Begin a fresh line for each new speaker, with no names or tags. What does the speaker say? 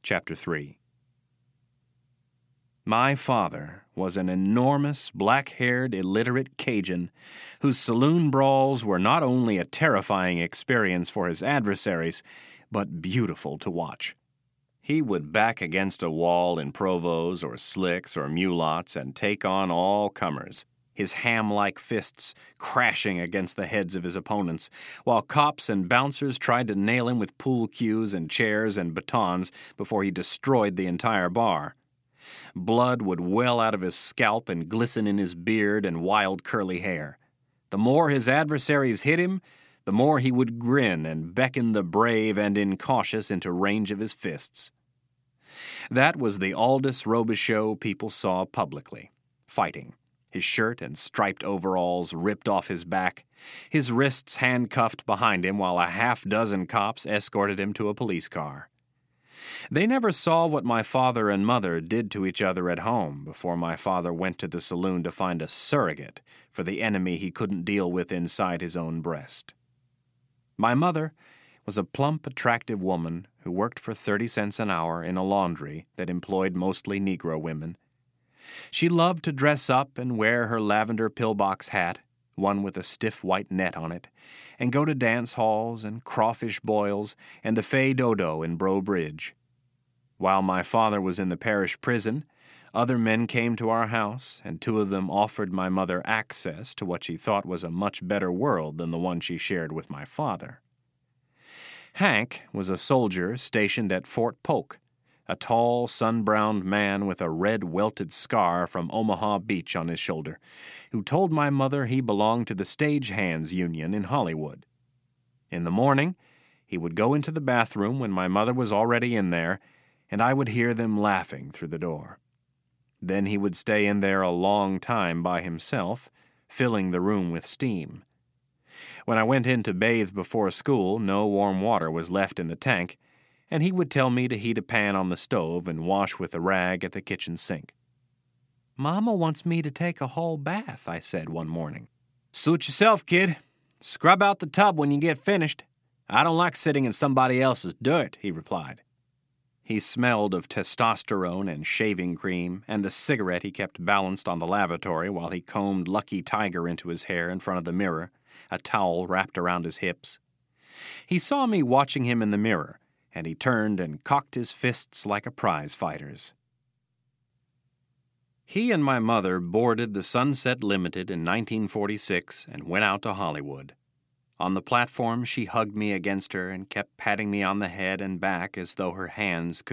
Chapter 3. My father was an enormous, black-haired, illiterate Cajun whose saloon brawls were not only a terrifying experience for his adversaries, but beautiful to watch. He would back against a wall in Provos or Slicks or Mulots and take on all comers, his ham-like fists crashing against the heads of his opponents, while cops and bouncers tried to nail him with pool cues and chairs and batons before he destroyed the entire bar. Blood would well out of his scalp and glisten in his beard and wild curly hair. The more his adversaries hit him, the more he would grin and beckon the brave and incautious into range of his fists. That was the Aldous Robichaux people saw publicly, fighting, his shirt and striped overalls ripped off his back, his wrists handcuffed behind him while a half-dozen cops escorted him to a police car. They never saw what my father and mother did to each other at home before my father went to the saloon to find a surrogate for the enemy he couldn't deal with inside his own breast. My mother was a plump, attractive woman who worked for 30 cents an hour in a laundry that employed mostly Negro women. She loved to dress up and wear her lavender pillbox hat, one with a stiff white net on it, and go to dance halls and crawfish boils and the Fay Dodo in Breaux Bridge. While my father was in the parish prison, other men came to our house, and 2 of them offered my mother access to what she thought was a much better world than the one she shared with my father. Hank was a soldier stationed at Fort Polk, a tall, sun-browned man with a red welted scar from Omaha Beach on his shoulder, who told my mother he belonged to the Stage Hands Union in Hollywood. In the morning, he would go into the bathroom when my mother was already in there, and I would hear them laughing through the door. Then he would stay in there a long time by himself, filling the room with steam. When I went in to bathe before school, no warm water was left in the tank, and he would tell me to heat a pan on the stove and wash with a rag at the kitchen sink. "Mama wants me to take a whole bath," I said one morning. "Suit yourself, kid. Scrub out the tub when you get finished. I don't like sitting in somebody else's dirt," he replied. He smelled of testosterone and shaving cream and the cigarette he kept balanced on the lavatory while he combed Lucky Tiger into his hair in front of the mirror, a towel wrapped around his hips. He saw me watching him in the mirror, and he turned and cocked his fists like a prize fighter's. He and my mother boarded the Sunset Limited in 1946 and went out to Hollywood. On the platform, she hugged me against her and kept patting me on the head and back as though her hands could